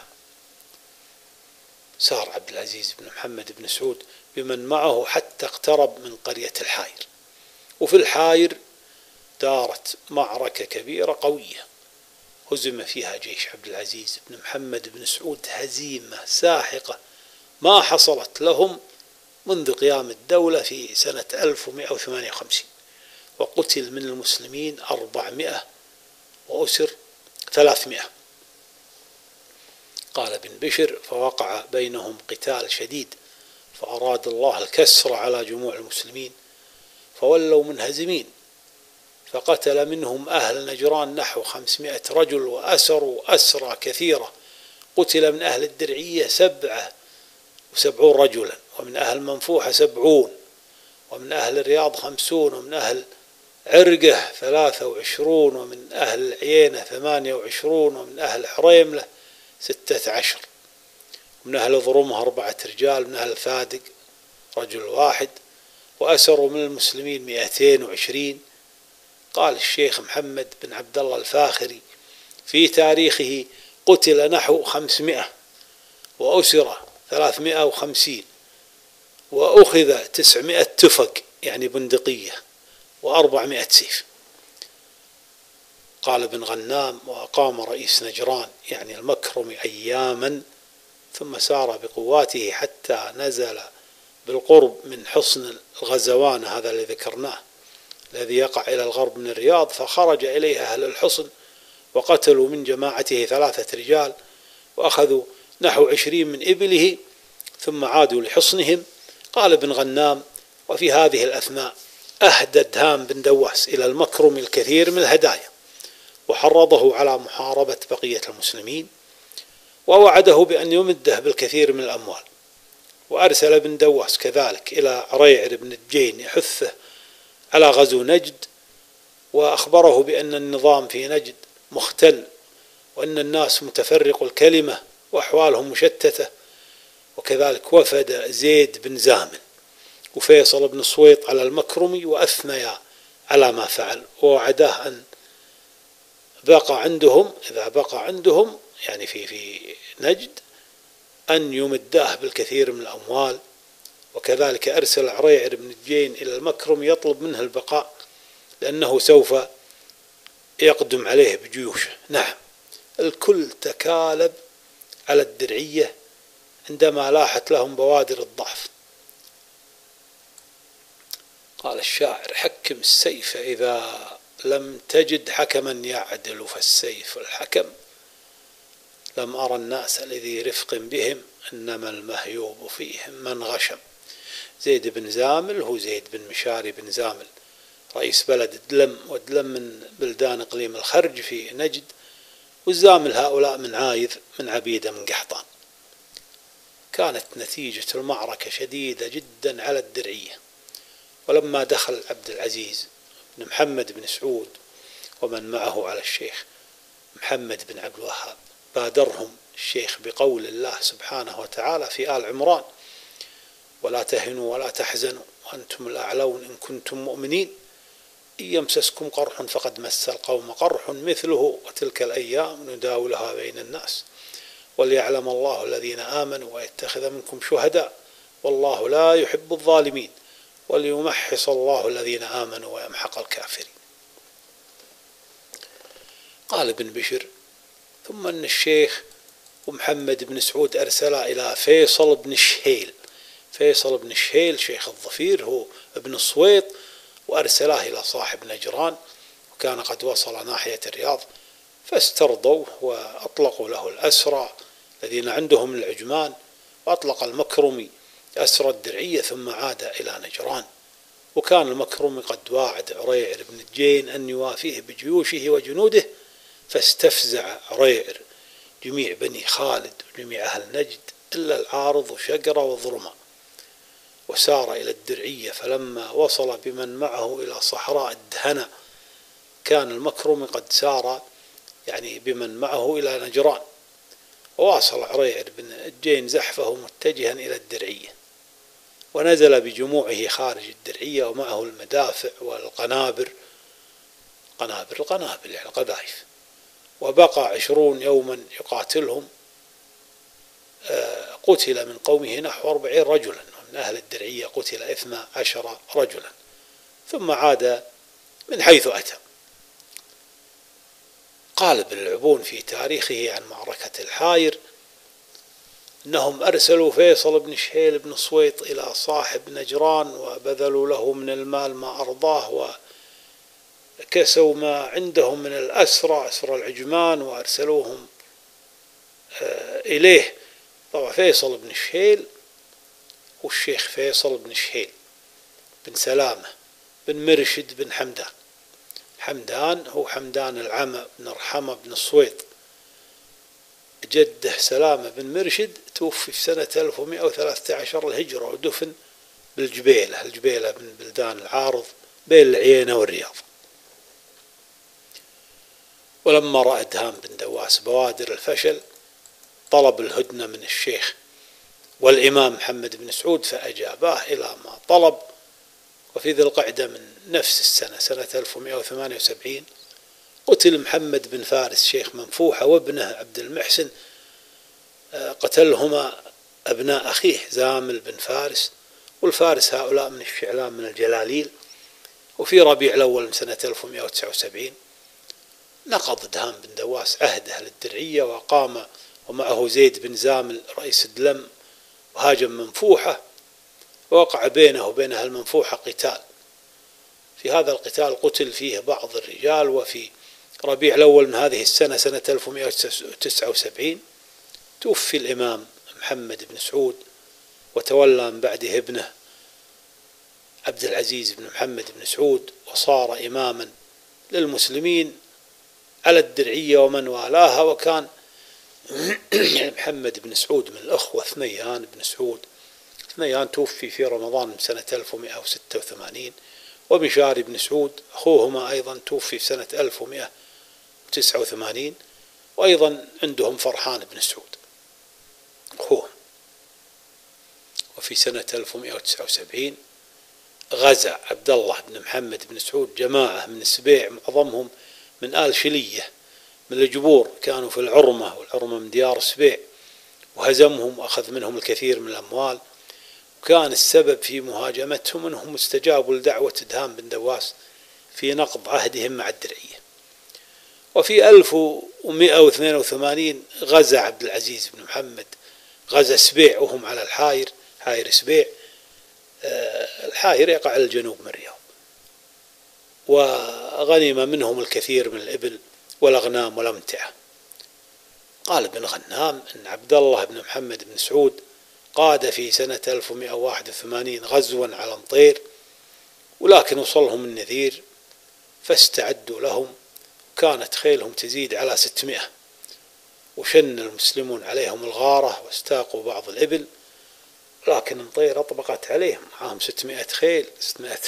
سار عبد العزيز بن محمد بن سعود بمن معه حتى اقترب من قرية الحاير، وفي الحاير دارت معركة كبيرة قوية هزم فيها جيش عبد العزيز بن محمد بن سعود هزيمة ساحقة ما حصلت لهم منذ قيام الدولة في سنة ألف ومئة وثمانية وخمسين، وقتل من المسلمين أربعمائة وأسر ثلاثمائة. قال ابن بشر: فوقع بينهم قتال شديد، فأراد الله الكسر على جموع المسلمين فولوا منهزمين، فقتل منهم أهل نجران نحو خمسمائة رجل وأسروا أسرى كثيرة. قتل من أهل الدرعية سبعة وسبعون رجلا، ومن أهل منفوحة سبعون، ومن أهل الرياض خمسون، ومن أهل عرقة ثلاثة وعشرون، ومن أهل العيينة ثمانية وعشرون، ومن أهل حريملة ستة عشر، ومن أهل ضرمها أربعة رجال، من أهل فادق رجل واحد، وأسروا من المسلمين مئتين وعشرين. قال الشيخ محمد بن عبد الله الفاخري في تاريخه: قتل نحو خمسمائة وأسر ثلاثمائة وخمسين، وأخذ تسعمائة تفق يعني بندقية وأربعمائة سيف. قال ابن غنام: وأقام رئيس نجران يعني المكرمي أياما، ثم سار بقواته حتى نزل بالقرب من حصن الغزوان، هذا الذي ذكرناه الذي يقع إلى الغرب من الرياض، فخرج إليه أهل الحصن وقتلوا من جماعته ثلاثة رجال وأخذوا نحو عشرين من إبله، ثم عادوا لحصنهم. قال ابن غنام: وفي هذه الأثناء أهدى دهام بن دواس إلى المكرم الكثير من الهدايا، وحرضه على محاربة بقية المسلمين، ووعده بأن يمده بالكثير من الأموال. وأرسل ابن دواس كذلك إلى عريعر بن الجين يحثه على غزو نجد، وأخبره بأن النظام في نجد مختل، وأن الناس متفرق الكلمة وأحوالهم مشتتة. وكذلك وفد زيد بن زامل وفيصل بن صويط على المكرمي وأثنيا على ما فعل، ووعداه أن بقى عندهم إذا بقى عندهم يعني في في نجد أن يمداه بالكثير من الأموال. وكذلك أرسل عريعر بن الجين إلى المكرم يطلب منه البقاء لأنه سوف يقدم عليه بجيوشه. نعم، الكل تكالب على الدرعية عندما لاحت لهم بوادر الضعف. قال الشاعر: حكم السيف إذا لم تجد حكما يعدل، فالسيف الحكم. لم أرى الناس لذي رفق بهم، إنما المهيوب فيهم من غشم. زيد بن زامل هو زيد بن مشاري بن زامل، رئيس بلد دلم، ودلم من بلدان إقليم الخرج في نجد، والزامل هؤلاء من عايذ من عبيدة من قحطان. كانت نتيجة المعركة شديدة جدا على الدرعية، ولما دخل عبد العزيز بن محمد بن سعود ومن معه على الشيخ محمد بن عبد الوهاب، بادرهم الشيخ بقول الله سبحانه وتعالى في آل عمران: ولا تهنوا ولا تحزنوا وأنتم الأعلون إن كنتم مؤمنين، إن يمسسكم قرح فقد مس القوم قرح مثله، وتلك الأيام نداولها بين الناس، وليعلم الله الذين آمنوا ويتخذ منكم شهداء، والله لا يحب الظالمين، وليمحص الله الذين آمنوا ويمحق الكافرين. قال ابن بشر: ثم أن الشيخ ومحمد بن سعود أرسلا إلى فيصل بن الشهيل. فيصل بن الشهيل شيخ الظفير هو ابن الصويط، وأرسلاه إلى صاحب نجران، وكان قد وصل ناحية الرياض، فاسترضوا وأطلقوا له الأسرى الذين عندهم العجمان، وأطلق المكرمي أسرى الدرعية ثم عاد إلى نجران. وكان المكرمي قد واعد عريعر بن الجين أن يوافيه بجيوشه وجنوده، فاستفزع عريعر جميع بني خالد وجميع أهل نجد إلا العارض وشقرة وضرمة، وسار إلى الدرعية. فلما وصل بمن معه إلى صحراء الدهنة كان المكرمي قد سار يعني بمن معه إلى نجران، وواصل عريعر بن الجين زحفه متجها إلى الدرعية، ونزل بجموعه خارج الدرعية ومعه المدافع والقنابر، قنابر القنابل يعني قذائف، وبقى عشرون يوما يقاتلهم. قتل من قومه نحو أربعين رجلا، ومن أهل الدرعية قتل اثنى عشر رجلا، ثم عاد من حيث أتى. قال ابن العبون في تاريخه عن معركة الحاير أنهم أرسلوا فيصل بن شهيل بن صويط إلى صاحب نجران وبذلوا له من المال ما أرضاه، وكسوا ما عندهم من الأسرى أسرى العجمان وأرسلوهم إليه. طبعا فيصل بن شهيل والشيخ فيصل بن شهيل بن سلامة بن مرشد بن حمدان. حمدان هو حمدان العمى بن رحمة بن الصويط، جده سلامة بن مرشد توفي في سنة ألف ومئة وثلاثة عشر الهجرة، ودفن بالجبيلة، الجبيلة من بلدان العارض بين العيينة والرياض. ولما رأى دهام بن دواس بوادر الفشل طلب الهدنة من الشيخ والإمام محمد بن سعود فأجاباه إلى ما طلب. وفي ذي القعدة من نفس السنة سنة ألف ومئة وثمانية وسبعين قتل محمد بن فارس شيخ منفوحة وابنه عبد المحسن، قتلهما أبناء أخيه زامل بن فارس، والفارس هؤلاء من الشعلان من الجلاليل. وفي ربيع الأول من سنة ألف ومئة وتسعة وسبعين نقض دهام بن دواس عهده للدرعية، وقام ومعه زيد بن زامل رئيس دلم وهاجم منفوحة، ووقع بينه وبين أهل منفوحة قتال. في هذا القتال قتل فيه بعض الرجال. وفي ربيع الأول من هذه السنة سنة ألف ومئة وتسعة وسبعين توفي الإمام محمد بن سعود، وتولى من بعده ابنه عبد العزيز بن محمد بن سعود، وصار إماما للمسلمين على الدرعية ومن والاها. وكان محمد بن سعود من الأخوة ثنيان بن سعود. ثنيان توفي في رمضان من سنة ألف ومئة وستة وثمانين، وبشار بن سعود أخوهما أيضا توفي في سنة ألف ومئة وتسعة وثمانين، وأيضا عندهم فرحان بن سعود أخوهم. وفي سنة ألف ومئة وتسعة وسبعين غزا عبد الله بن محمد بن سعود جماعة من السبيع معظمهم من آل شلية من الجبور، كانوا في العرمة، والعرمة من ديار السبيع، وهزمهم وأخذ منهم الكثير من الأموال. وكان السبب في مهاجمتهم أنهم استجابوا لدعوة دهام بن دواس في نقض عهدهم مع الدرعية. وفي ألف ومئة واثنين وثمانين غزا عبد العزيز بن محمد غزا سبيع وهم على الحاير، حاير سبيع. الحاير يقع على الجنوب من الرياض، وغنم منهم الكثير من الإبل والأغنام والأمتعة. قال ابن غنام أن عبد الله بن محمد بن سعود قاد في سنة ألف ومئة وواحد وثمانين غزوا على نطير، ولكن وصلهم النذير فاستعدوا لهم، كانت خيلهم تزيد على ستمائة، وشن المسلمون عليهم الغارة واستاقوا بعض الإبل، لكن نطير أطبقت عليهم، معهم ستمائة خيل ستمائة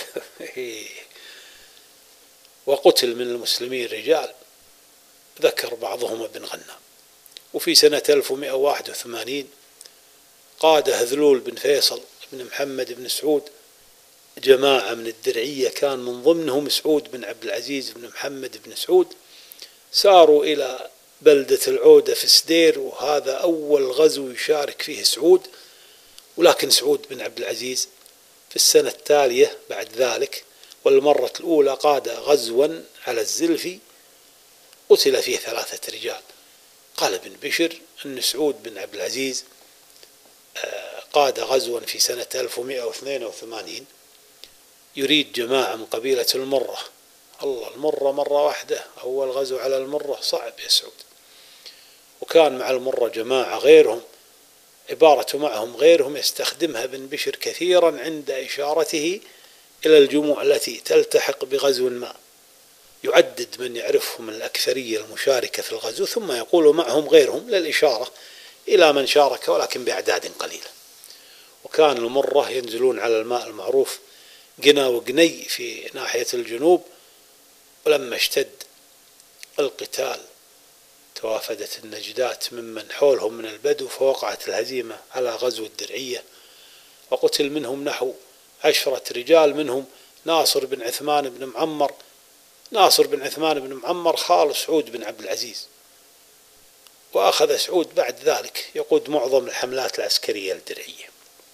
وقتل من المسلمين رجال، ذكر بعضهم ابن غنام. وفي سنة ألف ومئة وواحد وثمانين قاد هذلول بن فيصل بن محمد بن سعود جماعة من الدرعية، كان من ضمنهم سعود بن عبد العزيز بن محمد بن سعود، ساروا إلى بلدة العودة في سدير، وهذا أول غزو يشارك فيه سعود. ولكن سعود بن عبد العزيز في السنة التالية بعد ذلك والمرة الأولى قاد غزوا على الزلفي قتل فيه ثلاثة رجال. قال ابن بشر أن سعود بن عبد العزيز قاد غزوا في سنة ألف ومئة واثنين وثمانين يريد جماعة من قبيلة المرة الله المرة مرة واحدة، أول غزو على المرة صعب يا سعود. وكان مع المرة جماعة غيرهم، عبارة معهم غيرهم يستخدمها ابن بشر كثيرا عند إشارته إلى الجموع التي تلتحق بغزو ما، يعدد من يعرفهم الأكثرية المشاركة في الغزو ثم يقول معهم غيرهم للإشارة إلى من شارك ولكن بأعداد قليلة. وكان المرة ينزلون على الماء المعروف قنا وقني في ناحية الجنوب، ولما اشتد القتال توافدت النجدات ممن حولهم من البدو، فوقعت الهزيمة على غزو الدرعية، وقتل منهم نحو عشرة رجال، منهم ناصر بن عثمان بن معمر ناصر بن عثمان بن معمر خال سعود بن عبد العزيز. وأخذ سعود بعد ذلك يقود معظم الحملات العسكرية الدرعية.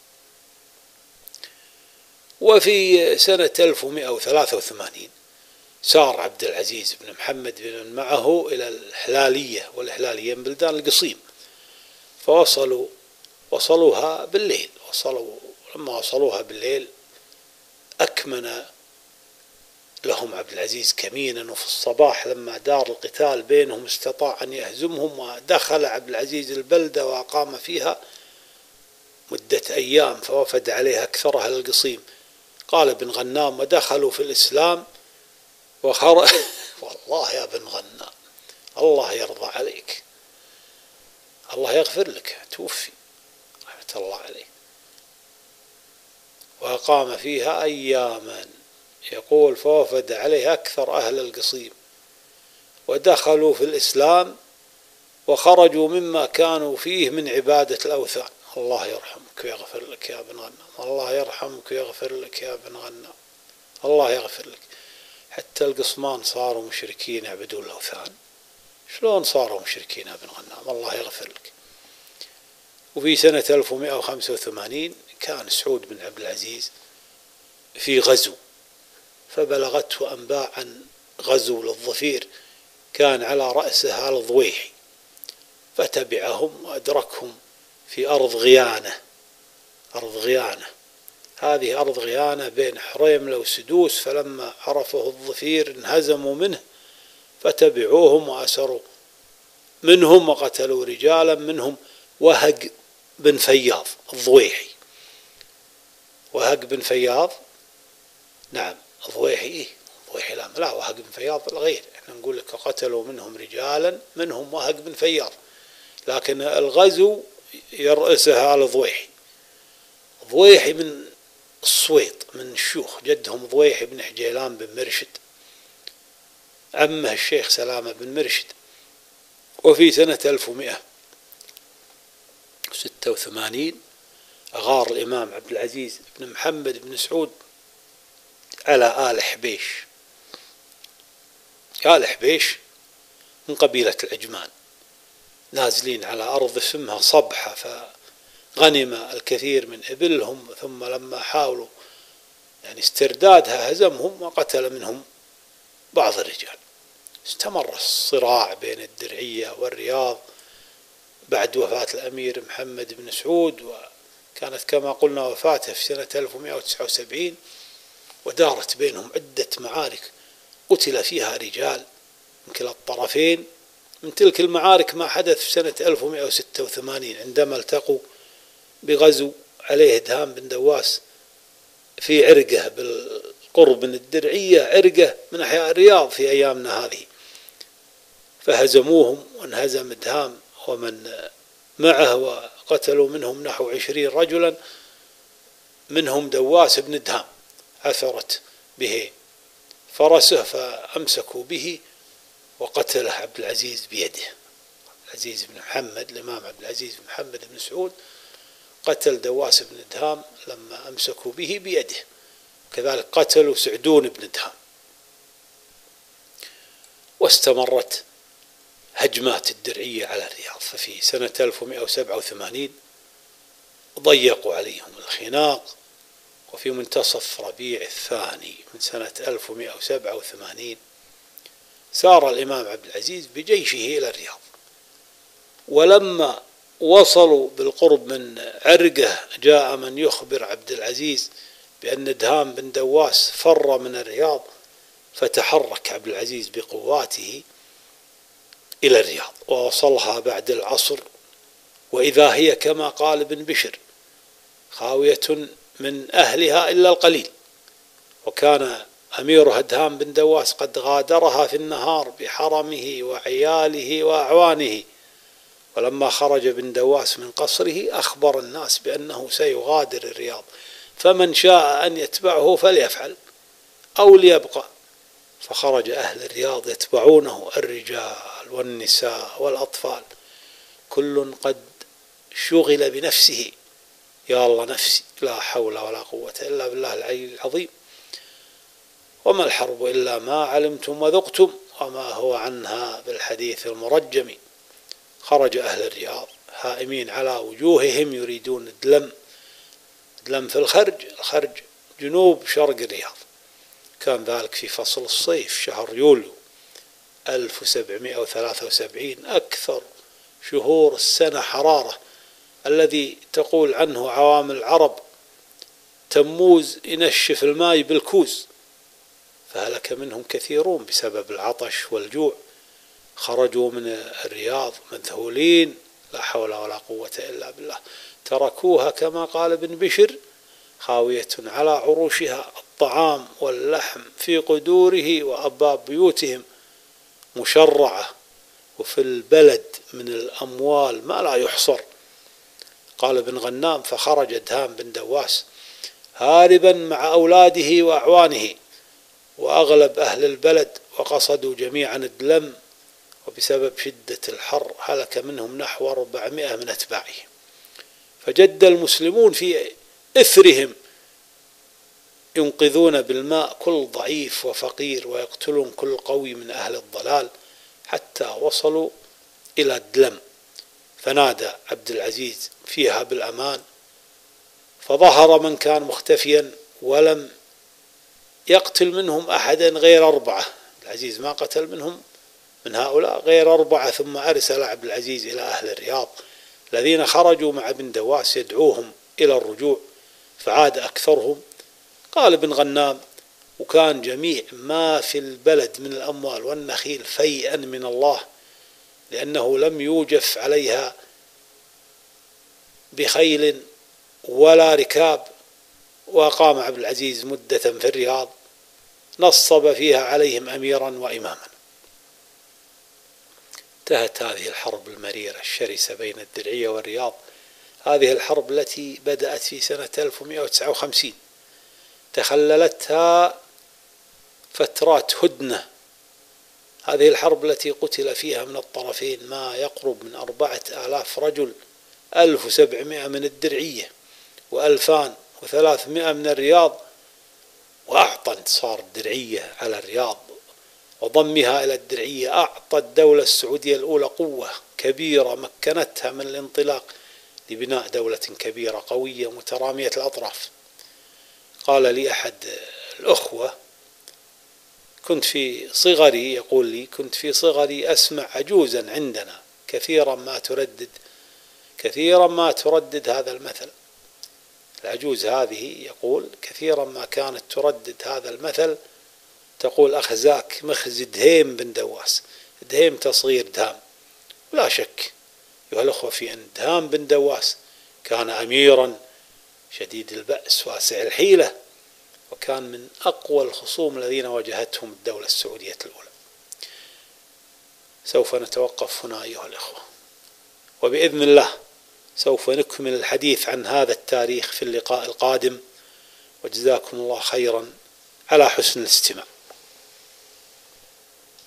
وفي سنة ألف ومئة وثلاثة وثمانين سار عبد العزيز بن محمد بن معه إلى الإحلالية، والإحلالية من بلدان القصيم، فوصلوا وصلوها بالليل. وصلوا لما وصلوها بالليل أكمن لهم عبد العزيز كمينا، وفي الصباح لما دار القتال بينهم استطاع أن يهزمهم، ودخل عبد العزيز البلدة وأقام فيها مدة أيام، فوفد عليه أكثر أهل القصيم. قال ابن غنام: ودخلوا في الإسلام وخرج والله يا ابن غنام الله يرضى عليك، الله يغفر لك، توفي رحمة الله عليه. وأقام فيها أياما، يقول فوفد عليه أكثر أهل القصيم ودخلوا في الإسلام وخرجوا مما كانوا فيه من عبادة الأوثان. الله يرحمك ويغفر لك يا ابن غنام، الله يرحمك ويغفر لك يا ابن غنام، الله يغفر لك. حتى القصمان صاروا مشركين يعبدون الأوثان. شلون صاروا مشركين يا ابن غنام؟ الله يغفر لك. وفي سنة ألف ومئة وخمسة وثمانين كان سعود بن عبد العزيز في غزو، فبلغته أنباء عن غزو للظفير كان على رأسه آل ضويحي، فتبعهم وأدركهم في أرض غيانة. أرض غيانة هذه أرض غيانة بين حريملة وسدوس، فلما عرفه الظفير انهزموا منه فتبعوهم وأسروا منهم وقتلوا رجالا منهم وهق بن فياض الضويحي. وهق بن فياض نعم الضويحي إيه الضويحي لا لا وهق بن فياض الغير، احنا نقول لك قتلوا منهم رجالا منهم وهق بن فياض، لكن الغزو يرأسها آل ضويحي. ضويحي من الصويط، من الشيوخ، جدهم ضويحي بن حجيلان بن مرشد، عمه الشيخ سلامة بن مرشد. وفي سنة ألف ومئة وستة وثمانين أغار الإمام عبد العزيز بن محمد بن سعود على آل حبيش. آل حبيش من قبيلة العجمان، نازلين على أرض اسمها صبحة، فغنم الكثير من إبلهم، ثم لما حاولوا يعني استردادها هزمهم وقتل منهم بعض الرجال. استمر الصراع بين الدرعية والرياض بعد وفاة الأمير محمد بن سعود، وكانت كما قلنا وفاته في سنة ألف ومئة وتسعة وسبعين، ودارت بينهم عدة معارك قتل فيها رجال من كلا الطرفين. من تلك المعارك ما حدث في سنة ألف ومئة وستة وثمانين عندما التقوا بغزو عليه دهام بن دواس في عرقة بالقرب من الدرعية، عرقة من أحياء الرياض في أيامنا هذه، فهزموهم وانهزم دهام ومن معه، وقتلوا منهم نحو عشرين رجلا، منهم دواس بن دهام عثرت به فرسه فأمسكوا به وقتله عبد العزيز بيده. العزيز بن محمد الإمام عبد العزيز بن محمد بن سعود قتل دواس بن دهام لما أمسكوا به بيده، وكذلك قتلوا سعدون بن دهام. واستمرت هجمات الدرعية على الرياض، ففي سنة ألف ومئة وسبعة وثمانين ضيقوا عليهم الخناق، وفي منتصف ربيع الثاني من سنة ألف ومئة وسبعة وثمانين سار الإمام عبد العزيز بجيشه إلى الرياض، ولما وصلوا بالقرب من عرقة جاء من يخبر عبد العزيز بأن دهام بن دواس فر من الرياض، فتحرك عبد العزيز بقواته إلى الرياض ووصلها بعد العصر، وإذا هي كما قال ابن بشر خاوية من أهلها إلا القليل، وكان أمير هدهام بن دواس قد غادرها في النهار بحرمه وعياله وأعوانه، ولما خرج بن دواس من قصره أخبر الناس بأنه سيغادر الرياض، فمن شاء أن يتبعه فليفعل أو ليبقى. فخرج أهل الرياض يتبعونه، الرجال والنساء والأطفال، كل قد شغل بنفسه، يا الله نفسي، لا حول ولا قوة إلا بالله العلي العظيم. وما الحرب إلا ما علمتم وذقتم وما هو عنها بالحديث المرجم. خرج أهل الرياض هائمين على وجوههم يريدون الدلم، دلم في الخرج، الخرج جنوب شرق الرياض. كان ذلك في فصل الصيف، شهر يوليو ألف وسبعمائة وثلاثة وسبعين، أكثر شهور السنة حرارة، الذي تقول عنه عوام العرب تموز ينشف الماء بالكوز، فهلك منهم كثيرون بسبب العطش والجوع. خرجوا من الرياض مذهولين، لا حول ولا قوة إلا بالله، تركوها كما قال ابن بشر خاوية على عروشها، الطعام واللحم في قدوره وأبواب بيوتهم مشرعة، وفي البلد من الأموال ما لا يحصر. قال ابن غنام: فخرج دهام بن دواس هاربا مع أولاده وأعوانه وأغلب أهل البلد، وقصدوا جميعا الدلم، وبسبب شدة الحر هلك منهم نحو أربعمائة من أتباعه. فجد المسلمون في إثرهم ينقذون بالماء كل ضعيف وفقير، ويقتلون كل قوي من أهل الضلال، حتى وصلوا إلى الدلم. فنادى عبد العزيز فيها بالأمان، فظهر من كان مختفيا ولم يقتل منهم أحدا غير أربعة. العزيز ما قتل منهم من هؤلاء غير أربعة، ثم أرسل عبد العزيز إلى أهل الرياض الذين خرجوا مع ابن دواس يدعوهم إلى الرجوع، فعاد أكثرهم. قال ابن غنام: وكان جميع ما في البلد من الأموال والنخيل فيئا من الله، لأنه لم يوجف عليها بخيل ولا ركاب. وقام عبد العزيز مدة في الرياض نصب فيها عليهم أميرا وإماما. انتهت هذه الحرب المريرة الشرسة بين الدرعية والرياض، هذه الحرب التي بدأت في سنة ألف ومائة وتسعة وخمسين، تخللتها فترات هدنة. هذه الحرب التي قتل فيها من الطرفين ما يقرب من أربعة آلاف رجل، ألف وسبعمائة من الدرعية وألفان وثلاثمائة من الرياض، وأعطى انتصار الدرعية على الرياض وضمها إلى الدرعية أعطى الدولة السعودية الأولى قوة كبيرة مكنتها من الانطلاق لبناء دولة كبيرة قوية مترامية الأطراف. قال لي أحد الأخوة: كنت في صغري، يقول لي: كنت في صغري أسمع عجوزا عندنا كثيرا ما تردد كثيرا ما تردد هذا المثل. العجوز هذه يقول كثيرا ما كانت تردد هذا المثل، تقول: أخزاك مخز دهيم بن دواس. دهيم تصغير دهام. ولا شك أيها الأخوة في أن دهام بن دواس كان أميرا شديد البأس واسع الحيلة، وكان من أقوى الخصوم الذين واجهتهم الدولة السعودية الأولى. سوف نتوقف هنا أيها الأخوة، وبإذن الله سوف نكمل الحديث عن هذا التاريخ في اللقاء القادم، وجزاكم الله خيرا على حسن الاستماع.